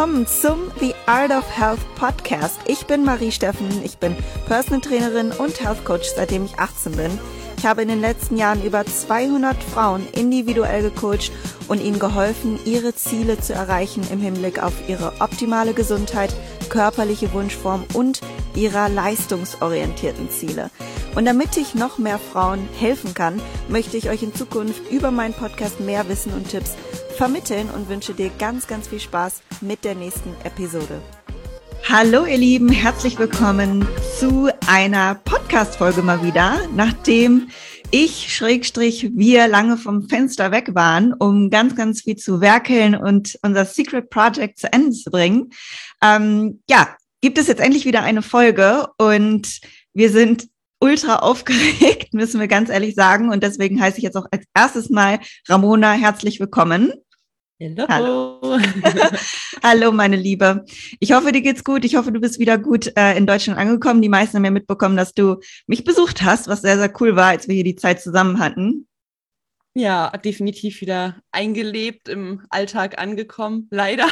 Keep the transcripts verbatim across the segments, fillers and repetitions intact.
willkommen zum The Art of Health Podcast. Ich bin Marie Steffen, ich bin Personal Trainerin und Health Coach, seitdem ich achtzehn bin. Ich habe in den letzten Jahren über zweihundert Frauen individuell gecoacht und ihnen geholfen, ihre Ziele zu erreichen im Hinblick auf ihre optimale Gesundheit, körperliche Wunschform und ihrer leistungsorientierten Ziele. Und damit ich noch mehr Frauen helfen kann, möchte ich euch in Zukunft über meinen Podcast mehr Wissen und Tipps vermitteln und wünsche dir ganz, ganz viel Spaß mit der nächsten Episode. Hallo ihr Lieben, herzlich willkommen zu einer Podcast-Folge mal wieder, nachdem ich, Schrägstrich, wir lange vom Fenster weg waren, um ganz, ganz viel zu werkeln und unser Secret Project zu Ende zu bringen. Ähm, ja, gibt es jetzt endlich wieder eine Folge und wir sind ultra aufgeregt, müssen wir ganz ehrlich sagen. Und deswegen heiße ich jetzt auch als erstes mal Ramona herzlich willkommen. Hello. Hallo. Hallo, meine Liebe. Ich hoffe, dir geht's gut. Ich hoffe, du bist wieder gut äh, in Deutschland angekommen. Die meisten haben ja mitbekommen, dass du mich besucht hast, was sehr, sehr cool war, als wir hier die Zeit zusammen hatten. Ja, definitiv wieder eingelebt, im Alltag angekommen, leider.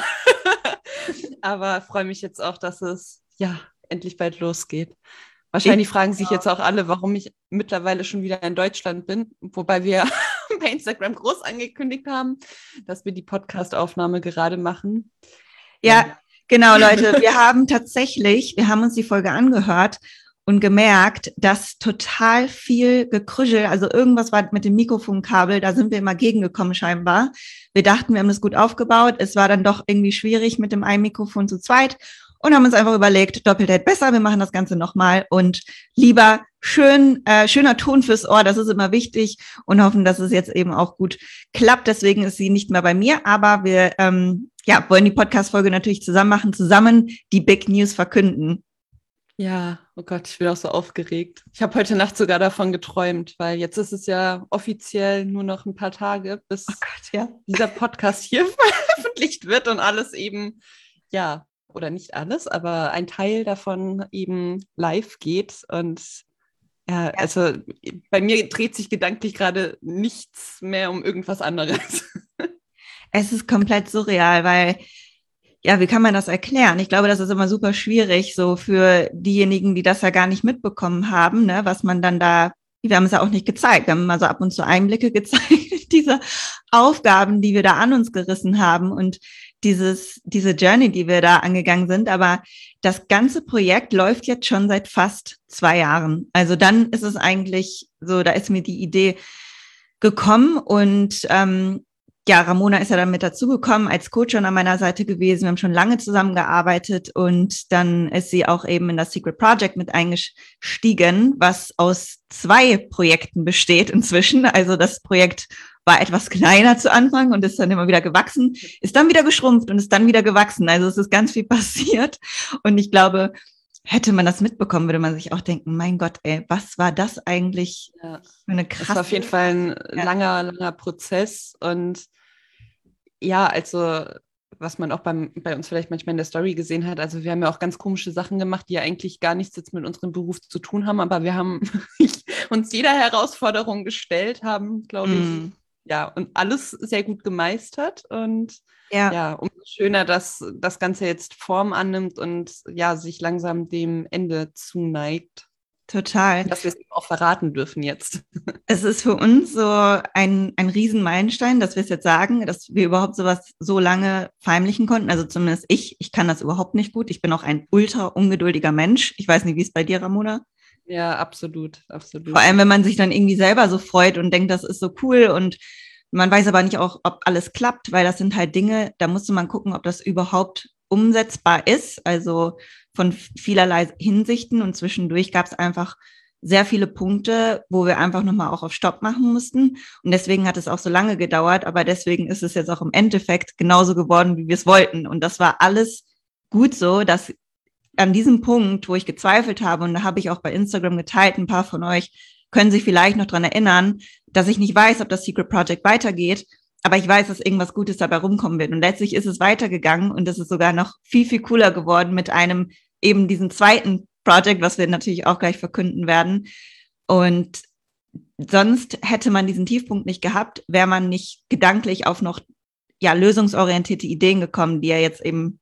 Aber freue mich jetzt auch, dass es ja endlich bald losgeht. Wahrscheinlich ich, fragen sich ja. jetzt auch alle, warum ich mittlerweile schon wieder in Deutschland bin, wobei wir bei Instagram groß angekündigt haben, dass wir die Podcast-Aufnahme gerade machen. Ja, ja, genau, Leute. Wir haben tatsächlich, wir haben uns die Folge angehört und gemerkt, dass total viel Gekrüschel, also irgendwas war mit dem Mikrofonkabel, da sind wir immer gegengekommen scheinbar. Wir dachten, wir haben das gut aufgebaut. Es war dann doch irgendwie schwierig mit dem einen Mikrofon zu zweit. Und haben uns einfach überlegt, Doppeltät besser, wir machen das Ganze nochmal und lieber schön, äh, schöner Ton fürs Ohr, das ist immer wichtig und hoffen, dass es jetzt eben auch gut klappt. Deswegen ist sie nicht mehr bei mir, aber wir ähm, ja, wollen die Podcast-Folge natürlich zusammen machen, zusammen die Big News verkünden. Ja, oh Gott, ich bin auch so aufgeregt. Ich habe heute Nacht sogar davon geträumt, weil jetzt ist es ja offiziell nur noch ein paar Tage, bis oh Gott, ja. dieser Podcast hier veröffentlicht wird und alles eben, ja, oder nicht alles, aber ein Teil davon eben live geht. Und ja, ja, also bei mir dreht sich gedanklich gerade nichts mehr um irgendwas anderes. Es ist komplett surreal, weil, ja, wie kann man das erklären? Ich glaube, das ist immer super schwierig, so für diejenigen, die das ja gar nicht mitbekommen haben, ne, was man dann da, wir haben es ja auch nicht gezeigt, wir haben mal so ab und zu Einblicke gezeigt, diese Aufgaben, die wir da an uns gerissen haben und dieses, diese Journey, die wir da angegangen sind. Aber das ganze Projekt läuft jetzt schon seit fast zwei Jahren. Also dann ist es eigentlich so, da ist mir die Idee gekommen und ähm, ja, Ramona ist ja dann mit dazugekommen, als Coach schon an meiner Seite gewesen. Wir haben schon lange zusammengearbeitet und dann ist sie auch eben in das Secret Project mit eingestiegen, was aus zwei Projekten besteht inzwischen. Also das Projekt war etwas kleiner zu Anfang und ist dann immer wieder gewachsen, ist dann wieder geschrumpft und ist dann wieder gewachsen. Also es ist ganz viel passiert und ich glaube, hätte man das mitbekommen, würde man sich auch denken, mein Gott, ey, was war das eigentlich ja. für eine krasse... Das war auf jeden Fall ein ja. langer, langer Prozess und ja, also was man auch beim, bei uns vielleicht manchmal in der Story gesehen hat, also wir haben ja auch ganz komische Sachen gemacht, die ja eigentlich gar nichts jetzt mit unserem Beruf zu tun haben, aber wir haben uns jeder Herausforderung gestellt, haben, glaube ich, mm. ja, und alles sehr gut gemeistert und ja. ja, umso schöner, dass das Ganze jetzt Form annimmt und ja, sich langsam dem Ende zuneigt. Total. Dass wir es auch verraten dürfen jetzt. Es ist für uns so ein, ein Riesenmeilenstein, dass wir es jetzt sagen, dass wir überhaupt sowas so lange verheimlichen konnten. Also zumindest ich, ich kann das überhaupt nicht gut. Ich bin auch ein ultra ungeduldiger Mensch. Ich weiß nicht, wie es bei dir, Ramona? Ja, absolut, absolut. Vor allem, wenn man sich dann irgendwie selber so freut und denkt, das ist so cool und man weiß aber nicht auch, ob alles klappt, weil das sind halt Dinge, da musste man gucken, ob das überhaupt umsetzbar ist, also von vielerlei Hinsichten und zwischendurch gab es einfach sehr viele Punkte, wo wir einfach nochmal auch auf Stopp machen mussten und deswegen hat es auch so lange gedauert, aber deswegen ist es jetzt auch im Endeffekt genauso geworden, wie wir es wollten und das war alles gut so, dass an diesem Punkt, wo ich gezweifelt habe und da habe ich auch bei Instagram geteilt, ein paar von euch können sich vielleicht noch dran erinnern, dass ich nicht weiß, ob das Secret Project weitergeht, aber ich weiß, dass irgendwas Gutes dabei rumkommen wird. Und letztlich ist es weitergegangen und es ist sogar noch viel, viel cooler geworden mit einem eben diesen zweiten Project, was wir natürlich auch gleich verkünden werden. Und sonst hätte man diesen Tiefpunkt nicht gehabt, wäre man nicht gedanklich auf noch ja lösungsorientierte Ideen gekommen, die ja jetzt eben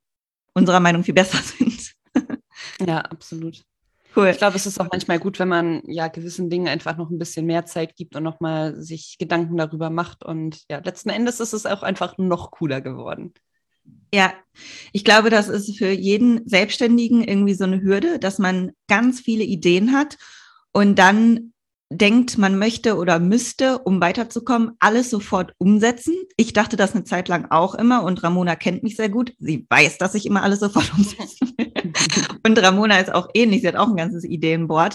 unserer Meinung viel besser sind. Ja, absolut. Cool. Ich glaube, es ist auch manchmal gut, wenn man ja gewissen Dingen einfach noch ein bisschen mehr Zeit gibt und nochmal sich Gedanken darüber macht. Und ja, letzten Endes ist es auch einfach noch cooler geworden. Ja, ich glaube, das ist für jeden Selbstständigen irgendwie so eine Hürde, dass man ganz viele Ideen hat und dann denkt, man möchte oder müsste, um weiterzukommen, alles sofort umsetzen. Ich dachte das eine Zeit lang auch immer und Ramona kennt mich sehr gut. Sie weiß, dass ich immer alles sofort umsetzen will. Und Ramona ist auch ähnlich. Sie hat auch ein ganzes Ideenboard.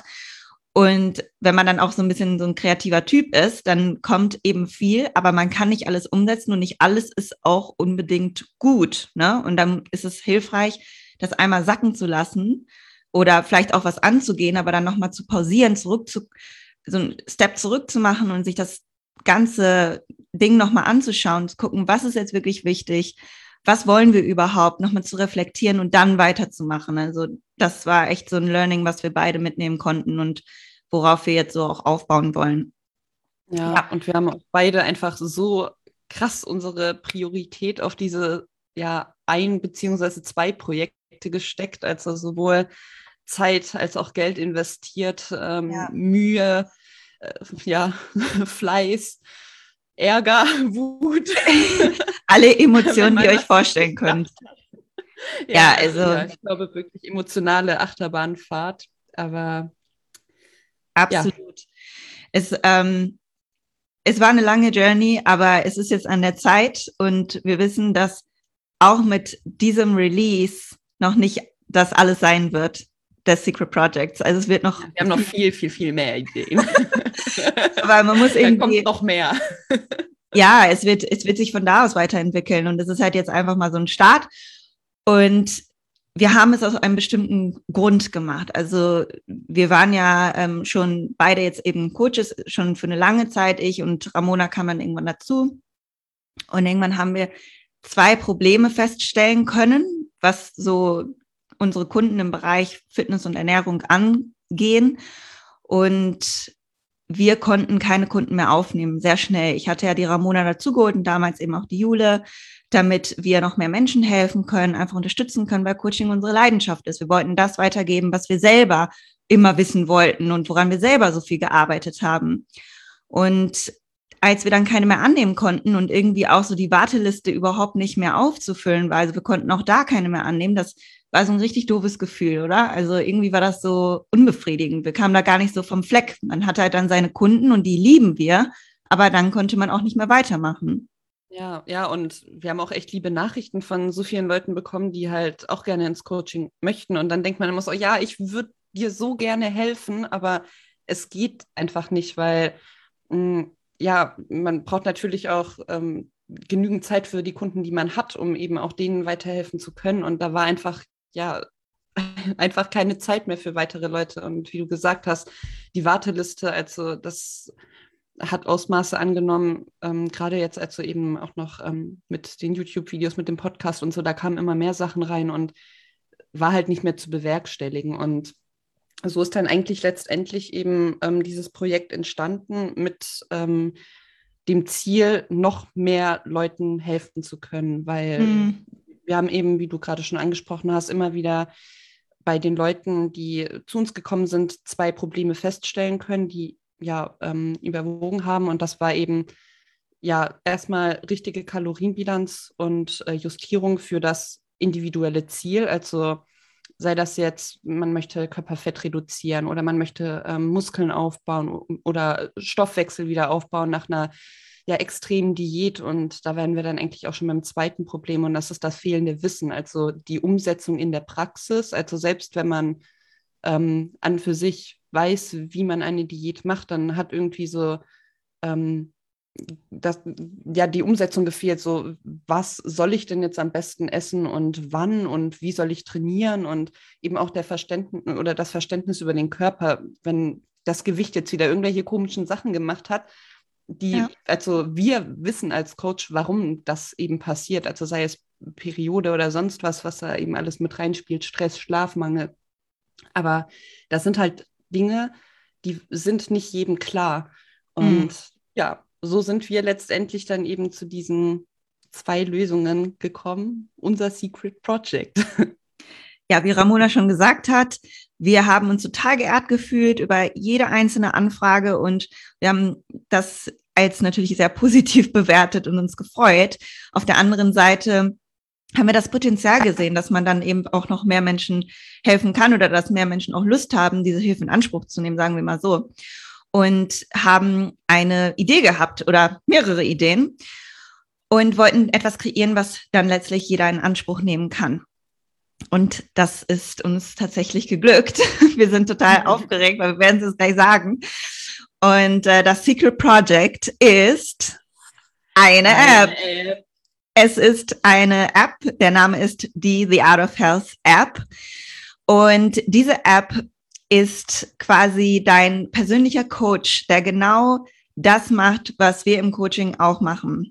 Und wenn man dann auch so ein bisschen so ein kreativer Typ ist, dann kommt eben viel, aber man kann nicht alles umsetzen und nicht alles ist auch unbedingt gut, ne? Und dann ist es hilfreich, das einmal sacken zu lassen oder vielleicht auch was anzugehen, aber dann nochmal zu pausieren, zurück zu, so einen Step zurück zu machen und sich das ganze Ding nochmal anzuschauen, zu gucken, was ist jetzt wirklich wichtig, was wollen wir überhaupt, nochmal zu reflektieren und dann weiterzumachen. Also das war echt so ein Learning, was wir beide mitnehmen konnten und worauf wir jetzt so auch aufbauen wollen. Ja, ja. Und wir haben auch beide einfach so krass unsere Priorität auf diese ja ein beziehungsweise zwei Projekte gesteckt, also sowohl Zeit als auch Geld investiert, ähm, ja. Mühe, äh, ja, Fleiß, Ärger, Wut. Alle Emotionen, die ihr euch vorstellen könnt. Ja, ja, also ja, ich glaube wirklich emotionale Achterbahnfahrt, aber absolut. Ja. Es, ähm, es war eine lange Journey, aber es ist jetzt an der Zeit und wir wissen, dass auch mit diesem Release noch nicht das alles sein wird, des Secret Projects. Also es wird noch... Ja, wir haben noch viel, viel, viel mehr Ideen. Aber man muss irgendwie... Da kommt noch mehr. Ja, es wird, es wird sich von da aus weiterentwickeln und es ist halt jetzt einfach mal so ein Start und wir haben es aus einem bestimmten Grund gemacht. Also wir waren ja ähm, schon beide jetzt eben Coaches, schon für eine lange Zeit, ich und Ramona kam dann irgendwann dazu und irgendwann haben wir zwei Probleme feststellen können, was so unsere Kunden im Bereich Fitness und Ernährung angehen und wir konnten keine Kunden mehr aufnehmen, sehr schnell. Ich hatte ja die Ramona dazugeholt und damals eben auch die Jule, damit wir noch mehr Menschen helfen können, einfach unterstützen können, weil Coaching unsere Leidenschaft ist. Wir wollten das weitergeben, was wir selber immer wissen wollten und woran wir selber so viel gearbeitet haben. Und als wir dann keine mehr annehmen konnten und irgendwie auch so die Warteliste überhaupt nicht mehr aufzufüllen war, also wir konnten auch da keine mehr annehmen, das war so ein richtig doofes Gefühl, oder? Also irgendwie war das so unbefriedigend. Wir kamen da gar nicht so vom Fleck. Man hatte halt dann seine Kunden und die lieben wir, aber dann konnte man auch nicht mehr weitermachen. Ja, ja, und wir haben auch echt liebe Nachrichten von so vielen Leuten bekommen, die halt auch gerne ins Coaching möchten. Und dann denkt man immer so, ja, ich würde dir so gerne helfen, aber es geht einfach nicht, weil mh, ja, man braucht natürlich auch ähm, genügend Zeit für die Kunden, die man hat, um eben auch denen weiterhelfen zu können. Und da war einfach ja, einfach keine Zeit mehr für weitere Leute. Und wie du gesagt hast, die Warteliste, also das hat Ausmaße angenommen, ähm, gerade jetzt also eben auch noch ähm, mit den YouTube-Videos, mit dem Podcast und so, da kamen immer mehr Sachen rein und war halt nicht mehr zu bewerkstelligen. Und so ist dann eigentlich letztendlich eben ähm, dieses Projekt entstanden mit ähm, dem Ziel, noch mehr Leuten helfen zu können, weil mhm. wir haben eben, wie du gerade schon angesprochen hast, immer wieder bei den Leuten, die zu uns gekommen sind, zwei Probleme feststellen können, die ja ähm, überwogen haben. Und das war eben ja erstmal richtige Kalorienbilanz und äh, Justierung für das individuelle Ziel. Also sei das jetzt, man möchte Körperfett reduzieren oder man möchte ähm, Muskeln aufbauen oder Stoffwechsel wieder aufbauen nach einer ja extremen Diät. Und da wären wir dann eigentlich auch schon beim zweiten Problem und das ist das fehlende Wissen, also die Umsetzung in der Praxis. Also selbst wenn man ähm, an für sich weiß, wie man eine Diät macht, dann hat irgendwie so ähm, das, ja, die Umsetzung gefehlt, so was soll ich denn jetzt am besten essen und wann und wie soll ich trainieren und eben auch der Verständnis oder das Verständnis über den Körper, wenn das Gewicht jetzt wieder irgendwelche komischen Sachen gemacht hat, die, ja. also wir wissen als Coach, warum das eben passiert, also sei es Periode oder sonst was, was da eben alles mit reinspielt, Stress, Schlafmangel, aber das sind halt Dinge, die sind nicht jedem klar und mhm. ja, so sind wir letztendlich dann eben zu diesen zwei Lösungen gekommen. Unser Secret Project. Ja, wie Ramona schon gesagt hat, wir haben uns total geehrt gefühlt über jede einzelne Anfrage und wir haben das als natürlich sehr positiv bewertet und uns gefreut. Auf der anderen Seite haben wir das Potenzial gesehen, dass man dann eben auch noch mehr Menschen helfen kann oder dass mehr Menschen auch Lust haben, diese Hilfe in Anspruch zu nehmen, sagen wir mal so. Und haben eine Idee gehabt oder mehrere Ideen und wollten etwas kreieren, was dann letztlich jeder in Anspruch nehmen kann. Und das ist uns tatsächlich geglückt. Wir sind total mhm. aufgeregt, weil wir werden es gleich sagen. Und äh, das Secret Project ist eine, eine App. App. Es ist eine App, der Name ist die The Art of Health App. Und diese App ist quasi dein persönlicher Coach, der genau das macht, was wir im Coaching auch machen.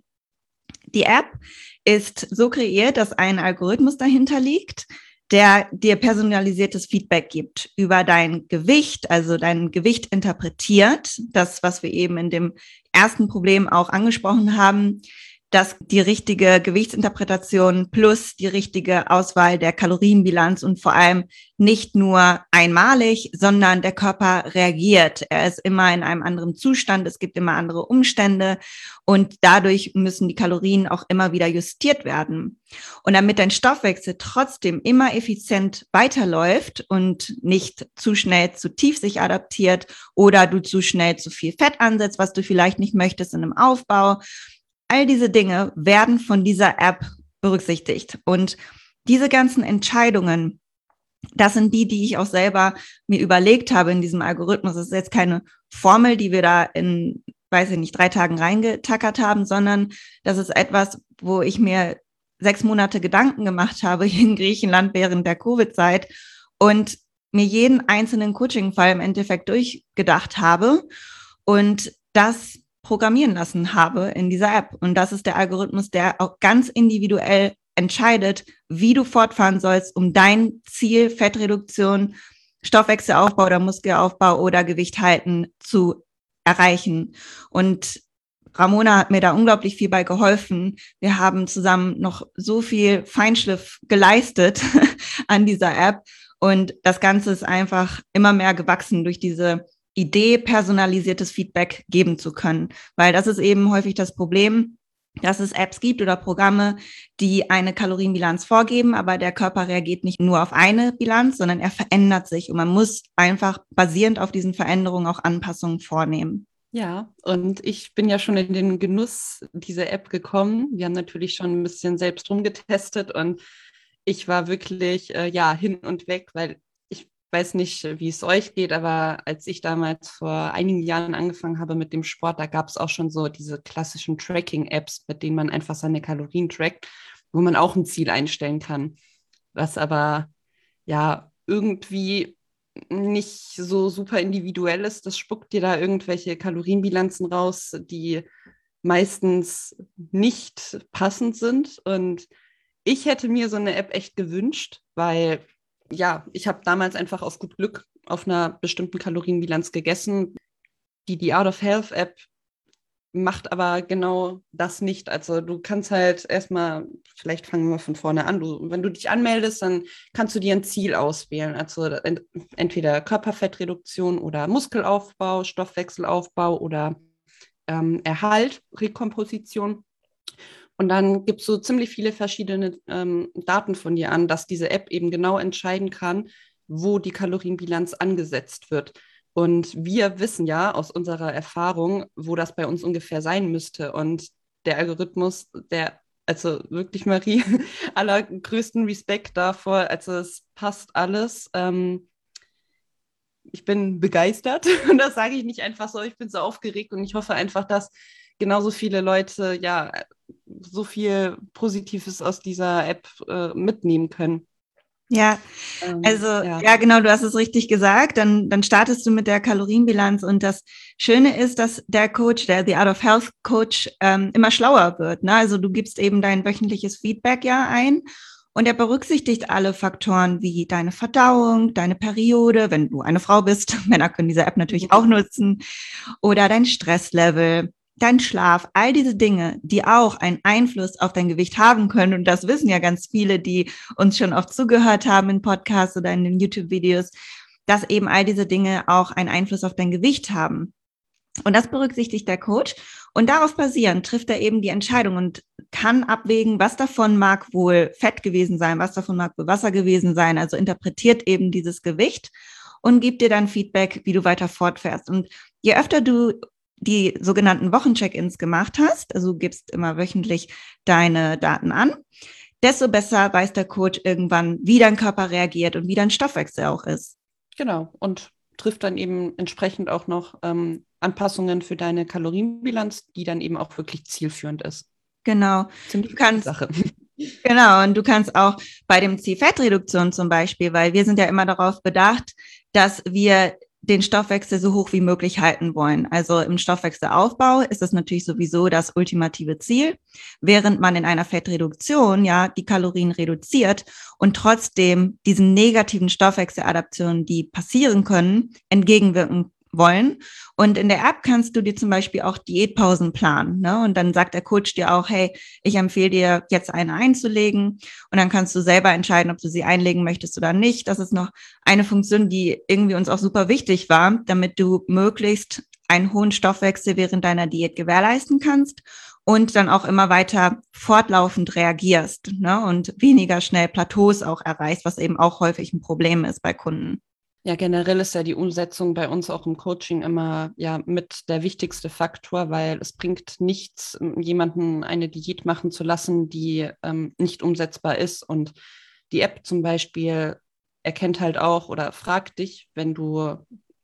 Die App ist so kreiert, dass ein Algorithmus dahinter liegt, der dir personalisiertes Feedback gibt über dein Gewicht, also dein Gewicht interpretiert, das, was wir eben in dem ersten Problem auch angesprochen haben, dass die richtige Gewichtsinterpretation plus die richtige Auswahl der Kalorienbilanz und vor allem nicht nur einmalig, sondern der Körper reagiert. Er ist immer in einem anderen Zustand, es gibt immer andere Umstände und dadurch müssen die Kalorien auch immer wieder justiert werden. Und damit dein Stoffwechsel trotzdem immer effizient weiterläuft und nicht zu schnell zu tief sich adaptiert oder du zu schnell zu viel Fett ansetzt, was du vielleicht nicht möchtest in einem Aufbau, all diese Dinge werden von dieser App berücksichtigt. Und diese ganzen Entscheidungen, das sind die, die ich auch selber mir überlegt habe in diesem Algorithmus. Das ist jetzt keine Formel, die wir da in, weiß ich nicht, drei Tagen reingetackert haben, sondern das ist etwas, wo ich mir sechs Monate Gedanken gemacht habe in Griechenland während der Covid-Zeit und mir jeden einzelnen Coaching-Fall im Endeffekt durchgedacht habe und das programmieren lassen habe in dieser App. Und das ist der Algorithmus, der auch ganz individuell entscheidet, wie du fortfahren sollst, um dein Ziel, Fettreduktion, Stoffwechselaufbau oder Muskelaufbau oder Gewicht halten zu erreichen. Und Ramona hat mir da unglaublich viel bei geholfen. Wir haben zusammen noch so viel Feinschliff geleistet an dieser App. Und das Ganze ist einfach immer mehr gewachsen durch diese Idee, personalisiertes Feedback geben zu können. Weil das ist eben häufig das Problem, dass es Apps gibt oder Programme, die eine Kalorienbilanz vorgeben, aber der Körper reagiert nicht nur auf eine Bilanz, sondern er verändert sich und man muss einfach basierend auf diesen Veränderungen auch Anpassungen vornehmen. Ja, und ich bin ja schon in den Genuss dieser App gekommen. Wir haben natürlich schon ein bisschen selbst rumgetestet und ich war wirklich äh, ja hin und weg, weil ich weiß nicht, wie es euch geht, aber als ich damals vor einigen Jahren angefangen habe mit dem Sport, da gab es auch schon so diese klassischen Tracking-Apps, mit denen man einfach seine Kalorien trackt, wo man auch ein Ziel einstellen kann, was aber ja irgendwie nicht so super individuell ist. Das spuckt dir da irgendwelche Kalorienbilanzen raus, die meistens nicht passend sind. Und ich hätte mir so eine App echt gewünscht, weil ja, ich habe damals einfach auf gut Glück auf einer bestimmten Kalorienbilanz gegessen. Die The Art of Health App macht aber genau das nicht. Also du kannst halt erstmal, vielleicht fangen wir mal von vorne an, du, wenn du dich anmeldest, dann kannst du dir ein Ziel auswählen. Also ent- entweder Körperfettreduktion oder Muskelaufbau, Stoffwechselaufbau oder ähm, Erhalt, Rekomposition. Und dann gibt es so ziemlich viele verschiedene ähm, Daten von dir an, dass diese App eben genau entscheiden kann, wo die Kalorienbilanz angesetzt wird. Und wir wissen ja aus unserer Erfahrung, wo das bei uns ungefähr sein müsste. Und der Algorithmus, der, also wirklich, Marie, allergrößten Respekt davor. Also es passt alles. Ähm, ich bin begeistert und das sage ich nicht einfach so. Ich bin so aufgeregt und ich hoffe einfach, dass genauso viele Leute ja so viel Positives aus dieser App äh, mitnehmen können. Ja, also ähm, ja. ja, genau, du hast es richtig gesagt. Dann, dann startest du mit der Kalorienbilanz und das Schöne ist, dass der Coach, der The Art of Health Coach, ähm, immer schlauer wird. Ne? Also du gibst eben dein wöchentliches Feedback ja ein und er berücksichtigt alle Faktoren wie deine Verdauung, deine Periode, wenn du eine Frau bist, Männer können diese App natürlich auch nutzen, oder dein Stresslevel, dein Schlaf, all diese Dinge, die auch einen Einfluss auf dein Gewicht haben können. Und das wissen ja ganz viele, die uns schon oft zugehört haben in Podcasts oder in den YouTube-Videos, dass eben all diese Dinge auch einen Einfluss auf dein Gewicht haben. Und das berücksichtigt der Coach. Und darauf basierend trifft er eben die Entscheidung und kann abwägen, was davon mag wohl Fett gewesen sein, was davon mag wohl Wasser gewesen sein. Also interpretiert eben dieses Gewicht und gibt dir dann Feedback, wie du weiter fortfährst. Und je öfter du die sogenannten Wochencheck-ins gemacht hast, also du gibst immer wöchentlich deine Daten an, desto besser weiß der Coach irgendwann, wie dein Körper reagiert und wie dein Stoffwechsel auch ist. Genau, und trifft dann eben entsprechend auch noch ähm, Anpassungen für deine Kalorienbilanz, die dann eben auch wirklich zielführend ist. Genau. Ziemlich du kannst, Sache. Genau, und du kannst auch bei dem Zielfettreduktion zum Beispiel, weil wir sind ja immer darauf bedacht, dass wir den Stoffwechsel so hoch wie möglich halten wollen. Also im Stoffwechselaufbau ist das natürlich sowieso das ultimative Ziel, während man in einer Fettreduktion ja die Kalorien reduziert und trotzdem diesen negativen Stoffwechseladaptionen, die passieren können, entgegenwirken wollen. Und in der App kannst du dir zum Beispiel auch Diätpausen planen, ne? Und dann sagt der Coach dir auch, hey, ich empfehle dir jetzt eine einzulegen. Und dann kannst du selber entscheiden, ob du sie einlegen möchtest oder nicht. Das ist noch eine Funktion, die irgendwie uns auch super wichtig war, damit du möglichst einen hohen Stoffwechsel während deiner Diät gewährleisten kannst und dann auch immer weiter fortlaufend reagierst, ne? Und weniger schnell Plateaus auch erreichst, was eben auch häufig ein Problem ist bei Kunden. Ja, generell ist ja die Umsetzung bei uns auch im Coaching immer ja mit der wichtigste Faktor, weil es bringt nichts, jemanden eine Diät machen zu lassen, die ähm, nicht umsetzbar ist. Und die App zum Beispiel erkennt halt auch oder fragt dich, wenn du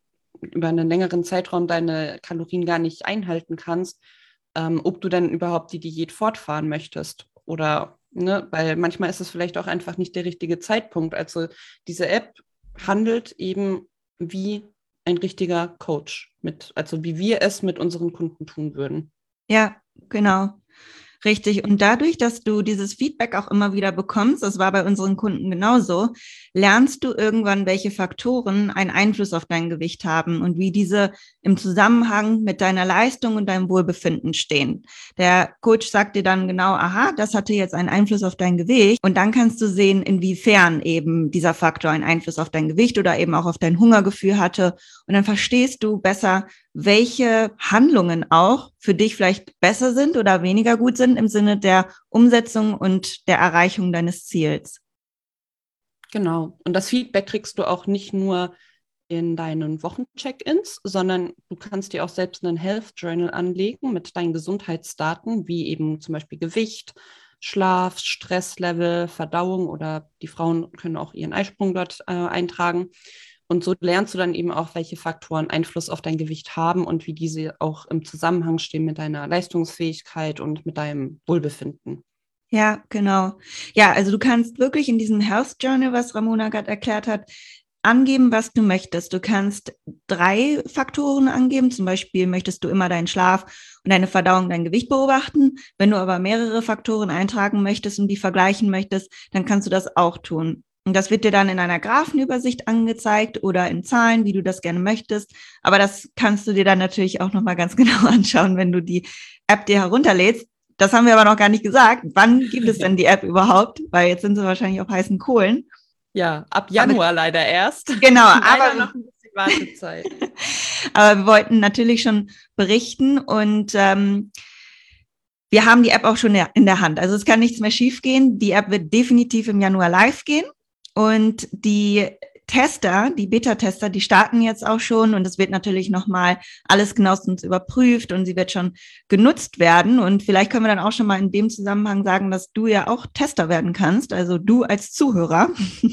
über einen längeren Zeitraum deine Kalorien gar nicht einhalten kannst, ähm, ob du denn überhaupt die Diät fortfahren möchtest. Oder, ne, weil manchmal ist es vielleicht auch einfach nicht der richtige Zeitpunkt. Also diese App handelt eben wie ein richtiger Coach, mit, also wie wir es mit unseren Kunden tun würden. Ja, genau. Richtig. Und dadurch, dass du dieses Feedback auch immer wieder bekommst, das war bei unseren Kunden genauso, lernst du irgendwann, welche Faktoren einen Einfluss auf dein Gewicht haben und wie diese im Zusammenhang mit deiner Leistung und deinem Wohlbefinden stehen. Der Coach sagt dir dann genau, aha, das hatte jetzt einen Einfluss auf dein Gewicht. Und dann kannst du sehen, inwiefern eben dieser Faktor einen Einfluss auf dein Gewicht oder eben auch auf dein Hungergefühl hatte. Und dann verstehst du besser, welche Handlungen auch für dich vielleicht besser sind oder weniger gut sind im Sinne der Umsetzung und der Erreichung deines Ziels. Genau. Und das Feedback kriegst du auch nicht nur in deinen Wochencheck-ins, sondern du kannst dir auch selbst einen Health Journal anlegen mit deinen Gesundheitsdaten, wie eben zum Beispiel Gewicht, Schlaf, Stresslevel, Verdauung, oder die Frauen können auch ihren Eisprung dort äh, eintragen. Und so lernst du dann eben auch, welche Faktoren Einfluss auf dein Gewicht haben und wie diese auch im Zusammenhang stehen mit deiner Leistungsfähigkeit und mit deinem Wohlbefinden. Ja, genau. Ja, also du kannst wirklich in diesem Health Journal, was Ramona gerade erklärt hat, angeben, was du möchtest. Du kannst drei Faktoren angeben. Zum Beispiel möchtest du immer deinen Schlaf und deine Verdauung, dein Gewicht beobachten. Wenn du aber mehrere Faktoren eintragen möchtest und die vergleichen möchtest, dann kannst du das auch tun. Und das wird dir dann in einer Graphenübersicht angezeigt oder in Zahlen, wie du das gerne möchtest. Aber das kannst du dir dann natürlich auch nochmal ganz genau anschauen, wenn du die App dir herunterlädst. Das haben wir aber noch gar nicht gesagt. Wann gibt es denn die App überhaupt? Weil jetzt sind sie wahrscheinlich auf heißen Kohlen. Ja, ab Januar aber, leider erst. Genau, aber aber noch ein bisschen Wartezeit. Aber wir wollten natürlich schon berichten und ähm, wir haben die App auch schon in der Hand. Also es kann nichts mehr schiefgehen. Die App wird definitiv im Januar live gehen und die Tester, die Beta-Tester, die starten jetzt auch schon und es wird natürlich nochmal alles genauestens überprüft und sie wird schon genutzt werden. Und vielleicht können wir dann auch schon mal in dem Zusammenhang sagen, dass du ja auch Tester werden kannst, also du als Zuhörer.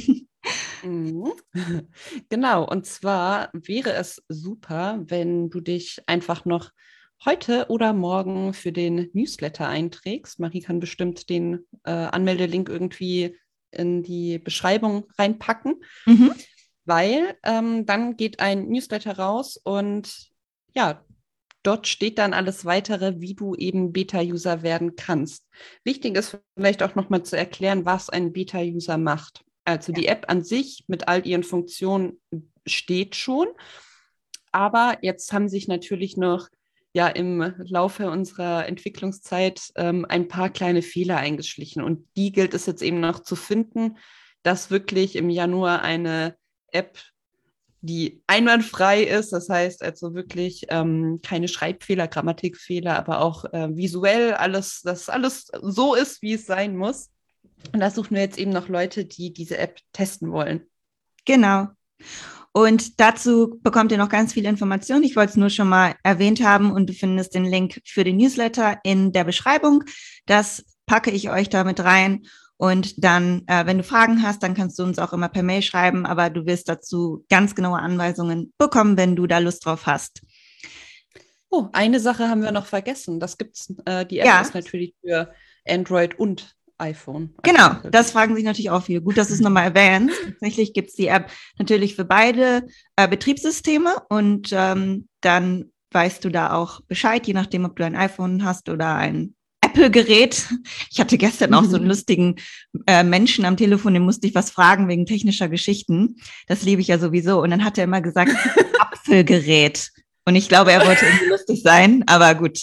Mhm. Genau, und zwar wäre es super, wenn du dich einfach noch heute oder morgen für den Newsletter einträgst. Marie kann bestimmt den äh, Anmeldelink irgendwie in die Beschreibung reinpacken, mhm. weil ähm, dann geht ein Newsletter raus und ja, dort steht dann alles Weitere, wie du eben Beta-User werden kannst. Wichtig ist vielleicht auch nochmal zu erklären, was ein Beta-User macht. Also die App an sich mit all ihren Funktionen steht schon, aber jetzt haben sich natürlich noch ja im Laufe unserer Entwicklungszeit ähm, ein paar kleine Fehler eingeschlichen. Und die gilt es jetzt eben noch zu finden, dass wirklich im Januar eine App, die einwandfrei ist, das heißt also wirklich ähm, keine Schreibfehler, Grammatikfehler, aber auch äh, visuell alles, dass alles so ist, wie es sein muss. Und da suchen wir jetzt eben noch Leute, die diese App testen wollen. Genau. Und dazu bekommt ihr noch ganz viele Informationen. Ich wollte es nur schon mal erwähnt haben und du findest den Link für den Newsletter in der Beschreibung. Das packe ich euch da mit rein. Und dann, äh, wenn du Fragen hast, dann kannst du uns auch immer per Mail schreiben, aber du wirst dazu ganz genaue Anweisungen bekommen, wenn du da Lust drauf hast. Oh, eine Sache haben wir noch vergessen. Das gibt's, äh, die App ja. ist natürlich für Android und iPhone. Genau, das fragen sich natürlich auch viele. Gut, dass du es nochmal erwähnst. Tatsächlich gibt es die App natürlich für beide äh, Betriebssysteme und ähm, dann weißt du da auch Bescheid, je nachdem, ob du ein iPhone hast oder ein Apple-Gerät. Ich hatte gestern auch so einen lustigen äh, Menschen am Telefon, den musste ich was fragen wegen technischer Geschichten. Das liebe ich ja sowieso. Und dann hat er immer gesagt, Apfelgerät. Und ich glaube, er wollte irgendwie lustig sein, aber gut.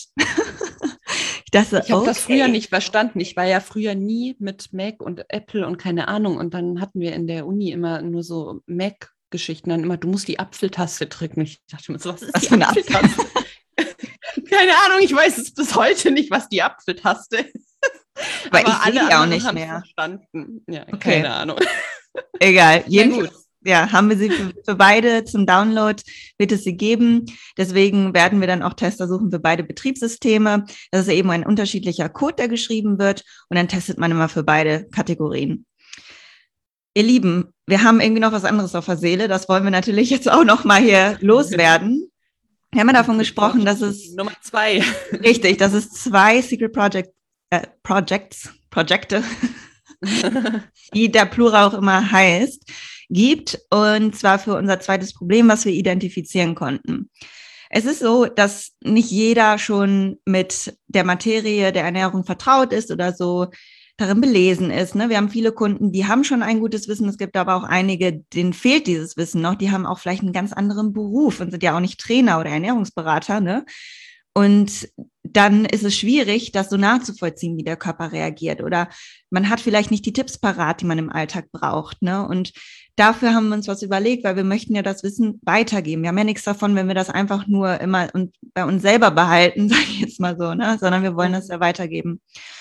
Das, ich habe okay. das früher nicht verstanden. Ich war ja früher nie mit Mac und Apple und keine Ahnung. Und dann hatten wir in der Uni immer nur so Mac-Geschichten. Dann immer, du musst die Apfeltaste drücken. Ich dachte mir so, was ist was die für eine Apfeltaste? keine Ahnung, ich weiß es bis heute nicht, was die Apfeltaste ist. Aber, Aber ich sehe die auch nicht mehr. Verstanden. Ja, okay. Keine Ahnung. Egal, jedenfalls. Ja, haben wir sie für, für beide zum Download, wird es sie geben. Deswegen werden wir dann auch Tester suchen für beide Betriebssysteme. Das ist eben ein unterschiedlicher Code, der geschrieben wird. Und dann testet man immer für beide Kategorien. Ihr Lieben, wir haben irgendwie noch was anderes auf der Seele. Das wollen wir natürlich jetzt auch noch mal hier loswerden. Wir haben ja davon gesprochen, dass es... Nummer zwei. Richtig, dass es zwei Secret Project, äh, Projects, Projekte, wie der Plural auch immer heißt, gibt, und zwar für unser zweites Problem, was wir identifizieren konnten. Es ist so, dass nicht jeder schon mit der Materie der Ernährung vertraut ist oder so darin belesen ist. Ne? Wir haben viele Kunden, die haben schon ein gutes Wissen. Es gibt aber auch einige, denen fehlt dieses Wissen noch. Die haben auch vielleicht einen ganz anderen Beruf und sind ja auch nicht Trainer oder Ernährungsberater. Ne? Und dann ist es schwierig, das so nachzuvollziehen, wie der Körper reagiert. Oder man hat vielleicht nicht die Tipps parat, die man im Alltag braucht. Ne? Und dafür haben wir uns was überlegt, weil wir möchten ja das Wissen weitergeben. Wir haben ja nichts davon, wenn wir das einfach nur immer und bei uns selber behalten, sage ich jetzt mal so, ne? Sondern wir wollen das ja weitergeben.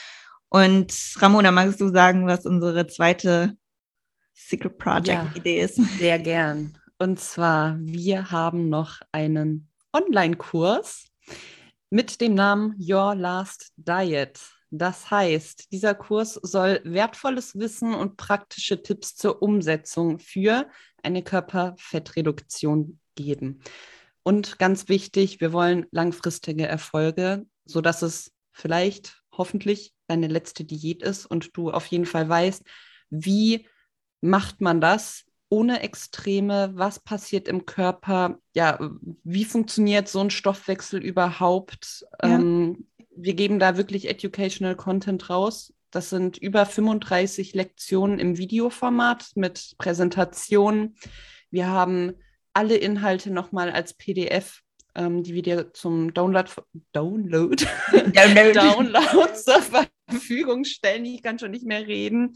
Und Ramona, magst du sagen, was unsere zweite Secret Project-Idee ja, ist? Sehr gern. Und zwar, wir haben noch einen Online-Kurs mit dem Namen Your Last Diet. Das heißt, dieser Kurs soll wertvolles Wissen und praktische Tipps zur Umsetzung für eine Körperfettreduktion geben. Und ganz wichtig, wir wollen langfristige Erfolge, sodass es vielleicht, hoffentlich, deine letzte Diät ist und du auf jeden Fall weißt, wie macht man das ohne Extreme, was passiert im Körper, ja, wie funktioniert so ein Stoffwechsel überhaupt? Ja. Ähm, wir geben da wirklich Educational Content raus. Das sind über fünfunddreißig Lektionen im Videoformat mit Präsentationen. Wir haben alle Inhalte nochmal als P D F, ähm, die wir dir zum Download, Download, Download. Download zur Verfügung stellen. Ich kann schon nicht mehr reden.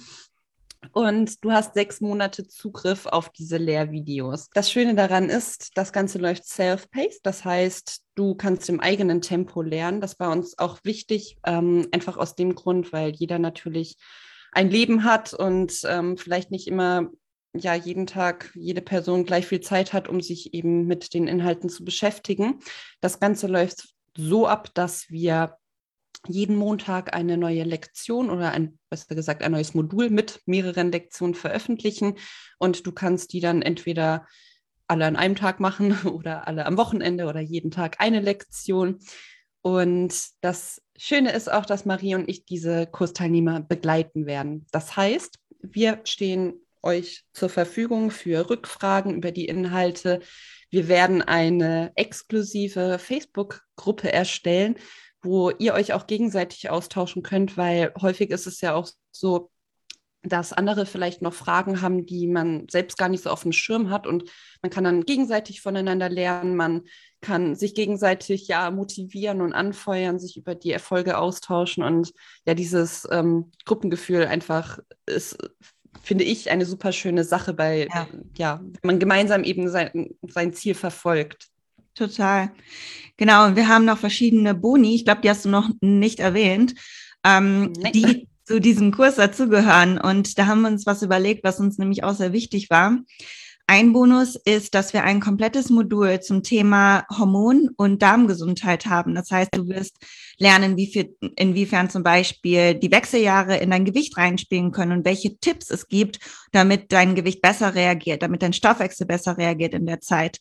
Und du hast sechs Monate Zugriff auf diese Lehrvideos. Das Schöne daran ist, das Ganze läuft self-paced. Das heißt, du kannst im eigenen Tempo lernen. Das war uns auch wichtig, ähm, einfach aus dem Grund, weil jeder natürlich ein Leben hat und ähm, vielleicht nicht immer ja jeden Tag jede Person gleich viel Zeit hat, um sich eben mit den Inhalten zu beschäftigen. Das Ganze läuft so ab, dass wir jeden Montag eine neue Lektion oder ein, besser gesagt, ein neues Modul mit mehreren Lektionen veröffentlichen und du kannst die dann entweder alle an einem Tag machen oder alle am Wochenende oder jeden Tag eine Lektion. Und das Schöne ist auch, dass Marie und ich diese Kursteilnehmer begleiten werden. Das heißt, wir stehen euch zur Verfügung für Rückfragen über die Inhalte. Wir werden eine exklusive Facebook-Gruppe erstellen, wo ihr euch auch gegenseitig austauschen könnt, weil häufig ist es ja auch so, dass andere vielleicht noch Fragen haben, die man selbst gar nicht so auf dem Schirm hat, und man kann dann gegenseitig voneinander lernen, man kann sich gegenseitig ja motivieren und anfeuern, sich über die Erfolge austauschen, und ja, dieses ähm, Gruppengefühl einfach ist, finde ich, eine super schöne Sache, bei, ja, ja wenn man gemeinsam eben sein, sein Ziel verfolgt. Total. Genau, und wir haben noch verschiedene Boni, ich glaube, die hast du noch nicht erwähnt, ähm, die zu diesem Kurs dazugehören. Und da haben wir uns was überlegt, was uns nämlich auch sehr wichtig war. Ein Bonus ist, dass wir ein komplettes Modul zum Thema Hormon- und Darmgesundheit haben. Das heißt, du wirst lernen, wie viel, inwiefern zum Beispiel die Wechseljahre in dein Gewicht reinspielen können und welche Tipps es gibt, damit dein Gewicht besser reagiert, damit dein Stoffwechsel besser reagiert in der Zeit.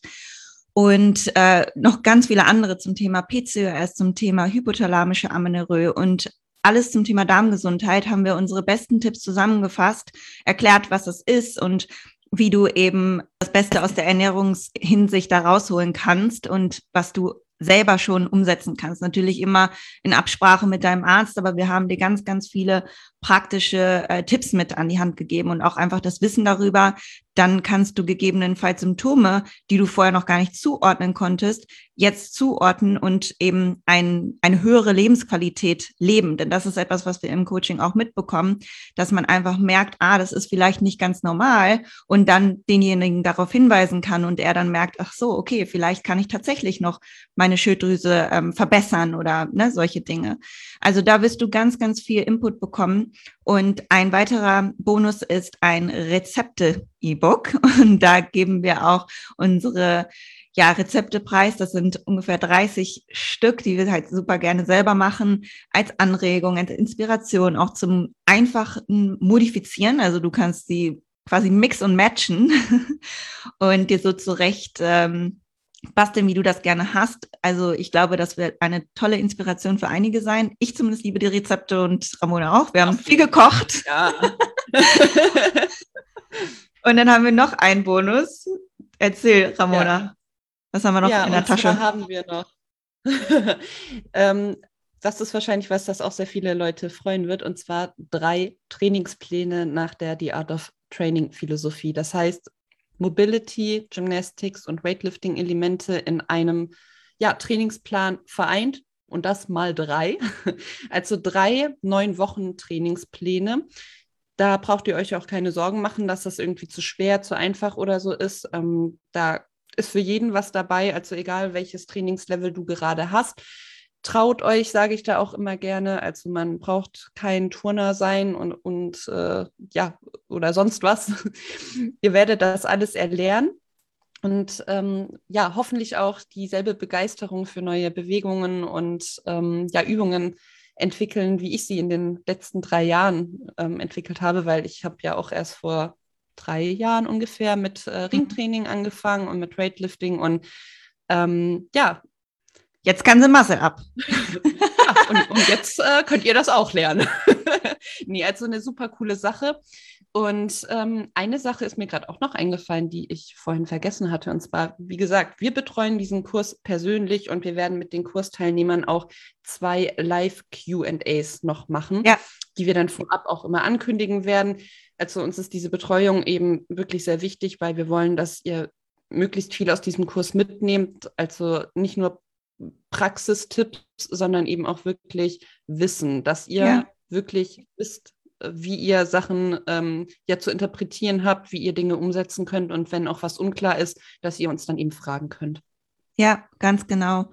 Und äh, noch ganz viele andere zum Thema P C O S, zum Thema hypothalamische Amenorrhoe und alles zum Thema Darmgesundheit haben wir unsere besten Tipps zusammengefasst, erklärt, was es ist und wie du eben das Beste aus der Ernährungshinsicht da rausholen kannst und was du selber schon umsetzen kannst. Natürlich immer in Absprache mit deinem Arzt, aber wir haben dir ganz, ganz viele praktische äh, Tipps mit an die Hand gegeben und auch einfach das Wissen darüber. Dann kannst du gegebenenfalls Symptome, die du vorher noch gar nicht zuordnen konntest, jetzt zuordnen und eben ein, eine höhere Lebensqualität leben. Denn das ist etwas, was wir im Coaching auch mitbekommen, dass man einfach merkt, ah, das ist vielleicht nicht ganz normal und dann denjenigen darauf hinweisen kann und er dann merkt, ach so, okay, vielleicht kann ich tatsächlich noch meine Schilddrüse ähm, verbessern oder ne, solche Dinge. Also da wirst du ganz, ganz viel Input bekommen. Und ein weiterer Bonus ist ein Rezepte-E-Book. Und da geben wir auch unsere ja, Rezepte preis. Das sind ungefähr dreißig Stück, die wir halt super gerne selber machen, als Anregung, als Inspiration, auch zum einfachen Modifizieren. Also du kannst sie quasi mix und matchen und dir so zurecht ähm, basteln, wie du das gerne hast. Also ich glaube, das wird eine tolle Inspiration für einige sein. Ich zumindest liebe die Rezepte und Ramona auch. Wir haben viel gekocht. Ja. Und dann haben wir noch einen Bonus. Erzähl, Ramona. Ja. Was haben wir noch ja, in der und Tasche? Zwar haben wir noch. ähm, das ist wahrscheinlich was, das auch sehr viele Leute freuen wird. Und zwar drei Trainingspläne nach der The Art of Training Philosophie. Das heißt, Mobility, Gymnastics und Weightlifting-Elemente in einem ja, Trainingsplan vereint und das mal drei. Also drei neun Wochen Trainingspläne. Da braucht ihr euch auch keine Sorgen machen, dass das irgendwie zu schwer, zu einfach oder so ist. Ähm, da ist für jeden was dabei, also egal welches Trainingslevel du gerade hast. Traut euch, sage ich da auch immer gerne. Also man braucht kein Turner sein und, und äh, ja, oder sonst was. Ihr werdet das alles erlernen und ähm, ja, hoffentlich auch dieselbe Begeisterung für neue Bewegungen und ähm, ja, Übungen entwickeln, wie ich sie in den letzten drei Jahren ähm, entwickelt habe, weil ich habe ja auch erst vor drei Jahren ungefähr mit äh, Ringtraining angefangen und mit Weightlifting und ähm, ja, jetzt kann sie Muscle up. Ja, und, und jetzt äh, könnt ihr das auch lernen. Nee, also eine super coole Sache. Und ähm, eine Sache ist mir gerade auch noch eingefallen, die ich vorhin vergessen hatte. Und zwar, wie gesagt, wir betreuen diesen Kurs persönlich und wir werden mit den Kursteilnehmern auch zwei Live-Q and A's noch machen, ja, die wir dann vorab auch immer ankündigen werden. Also uns ist diese Betreuung eben wirklich sehr wichtig, weil wir wollen, dass ihr möglichst viel aus diesem Kurs mitnehmt. Also nicht nur Praxistipps, sondern eben auch wirklich Wissen, dass ihr ja. wirklich wisst, wie ihr Sachen ähm, ja zu interpretieren habt, wie ihr Dinge umsetzen könnt und wenn auch was unklar ist, dass ihr uns dann eben fragen könnt. Ja, ganz genau.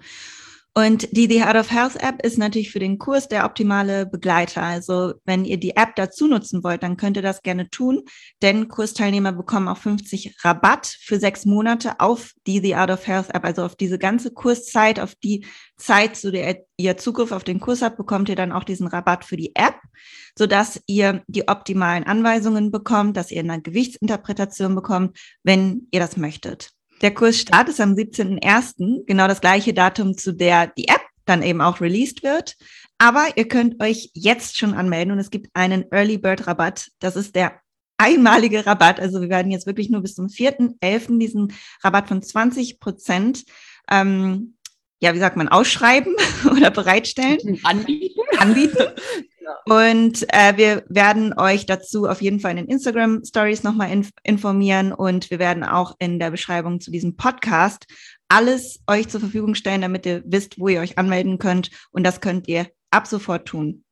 Und die The Art of Health App ist natürlich für den Kurs der optimale Begleiter. Also wenn ihr die App dazu nutzen wollt, dann könnt ihr das gerne tun, denn Kursteilnehmer bekommen auch fünfzig Rabatt für sechs Monate auf die The Art of Health App, also auf diese ganze Kurszeit, auf die Zeit, zu der ihr Zugriff auf den Kurs habt, bekommt ihr dann auch diesen Rabatt für die App, sodass ihr die optimalen Anweisungen bekommt, dass ihr eine Gewichtsinterpretation bekommt, wenn ihr das möchtet. Der Kursstart ist am siebzehnten ersten, genau das gleiche Datum, zu der die App dann eben auch released wird. Aber ihr könnt euch jetzt schon anmelden und es gibt einen Early Bird Rabatt. Das ist der einmalige Rabatt. Also wir werden jetzt wirklich nur bis zum vierten elften diesen Rabatt von zwanzig Prozent, ähm, ja, wie sagt man, ausschreiben oder bereitstellen. Anbieten. Anbieten. Ja. Und äh, wir werden euch dazu auf jeden Fall in den Instagram-Stories nochmal inf- informieren und wir werden auch in der Beschreibung zu diesem Podcast alles euch zur Verfügung stellen, damit ihr wisst, wo ihr euch anmelden könnt. Und das könnt ihr ab sofort tun.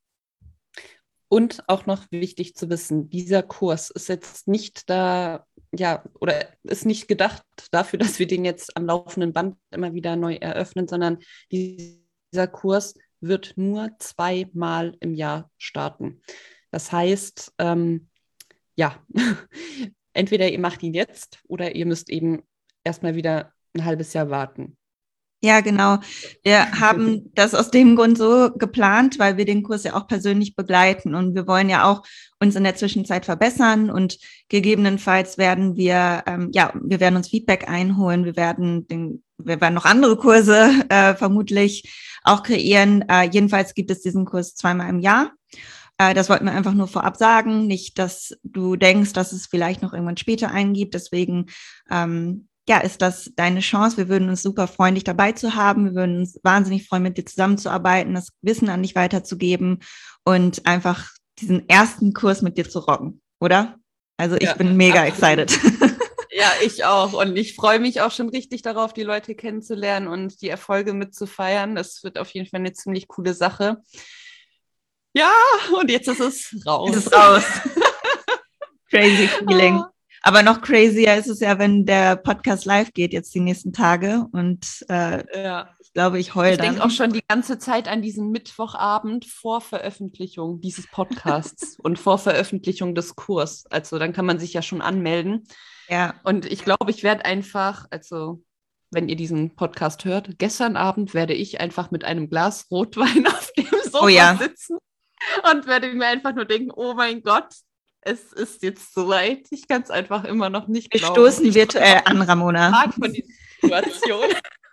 Und auch noch wichtig zu wissen, dieser Kurs ist jetzt nicht da, ja, oder ist nicht gedacht dafür, dass wir den jetzt am laufenden Band immer wieder neu eröffnen, sondern dieser Kurs wird nur zweimal im Jahr starten. Das heißt, ähm, ja, entweder ihr macht ihn jetzt oder ihr müsst eben erstmal wieder ein halbes Jahr warten. Ja, genau. Wir haben das aus dem Grund so geplant, weil wir den Kurs ja auch persönlich begleiten und wir wollen ja auch uns in der Zwischenzeit verbessern und gegebenenfalls werden wir, ähm, ja, wir werden uns Feedback einholen, wir werden den, wir werden noch andere Kurse äh, vermutlich auch kreieren. Äh, jedenfalls gibt es diesen Kurs zweimal im Jahr. Äh, das wollten wir einfach nur vorab sagen, nicht, dass du denkst, dass es vielleicht noch irgendwann später einen gibt. Deswegen ähm, ja, ist das deine Chance. Wir würden uns super freuen, dich dabei zu haben. Wir würden uns wahnsinnig freuen, mit dir zusammenzuarbeiten, das Wissen an dich weiterzugeben und einfach diesen ersten Kurs mit dir zu rocken, oder? Also ich ja, bin mega absolut. excited. Ja, ich auch. Und ich freue mich auch schon richtig darauf, die Leute kennenzulernen und die Erfolge mitzufeiern. Das wird auf jeden Fall eine ziemlich coole Sache. Ja, und jetzt ist es raus. Es ist raus. Crazy feeling. Oh. Aber noch crazier ist es ja, wenn der Podcast live geht jetzt die nächsten Tage und äh, ja. ich glaube, ich heule dann. Ich denke auch schon die ganze Zeit an diesen Mittwochabend vor Veröffentlichung dieses Podcasts und vor Veröffentlichung des Kurs. Also dann kann man sich ja schon anmelden. Ja. Und ich glaube, ich werde einfach, also wenn ihr diesen Podcast hört, gestern Abend werde ich einfach mit einem Glas Rotwein auf dem Sofa oh ja. sitzen und werde mir einfach nur denken, oh mein Gott, es ist jetzt soweit. Ich kann es einfach immer noch nicht Wir glauben. Wir stoßen virtuell an, Ramona. Von dieser Situation.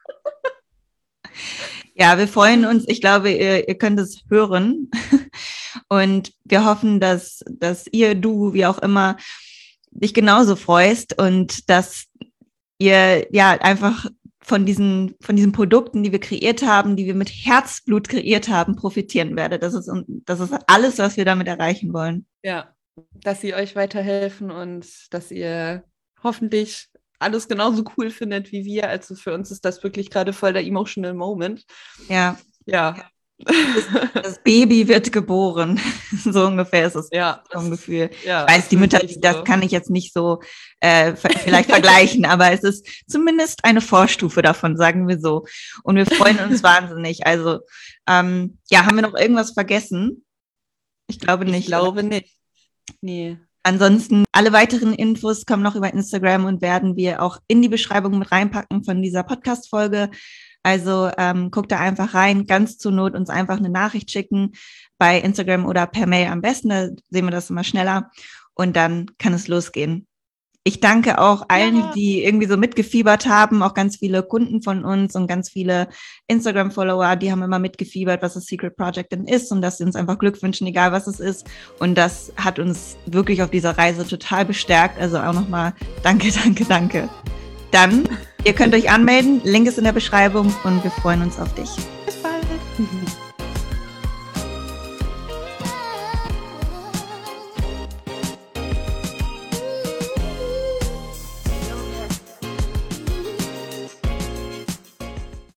Ja, wir freuen uns. Ich glaube, ihr, ihr könnt es hören. Und wir hoffen, dass, dass ihr, du, wie auch immer, dich genauso freust und dass ihr ja einfach von diesen, von diesen Produkten, die wir kreiert haben, die wir mit Herzblut kreiert haben, profitieren werdet. Das ist, das ist alles, was wir damit erreichen wollen. Ja. Dass sie euch weiterhelfen und dass ihr hoffentlich alles genauso cool findet wie wir. Also für uns ist das wirklich gerade voll der emotional Moment. Ja. Ja. Das, das Baby wird geboren. So ungefähr ist es ja, vom Gefühl. Ja, ich weiß, die Mütter, so. das kann ich jetzt nicht so äh, vielleicht vergleichen, aber es ist zumindest eine Vorstufe davon, sagen wir so. Und wir freuen uns wahnsinnig. Also ähm, ja, haben wir noch irgendwas vergessen? Ich glaube nicht. Ich glaube nicht. Nee. Ansonsten, alle weiteren Infos kommen noch über Instagram und werden wir auch in die Beschreibung mit reinpacken von dieser Podcast-Folge. Also ähm, guckt da einfach rein, ganz zur Not uns einfach eine Nachricht schicken bei Instagram oder per Mail am besten, da sehen wir das immer schneller und dann kann es losgehen. Ich danke auch allen, ja. die irgendwie so mitgefiebert haben, auch ganz viele Kunden von uns und ganz viele Instagram-Follower, die haben immer mitgefiebert, was das Secret Project denn ist und dass sie uns einfach Glück wünschen, egal was es ist. Und das hat uns wirklich auf dieser Reise total bestärkt. Also auch nochmal danke, danke, danke. Dann, ihr könnt euch anmelden, Link ist in der Beschreibung und wir freuen uns auf dich. Bis bald.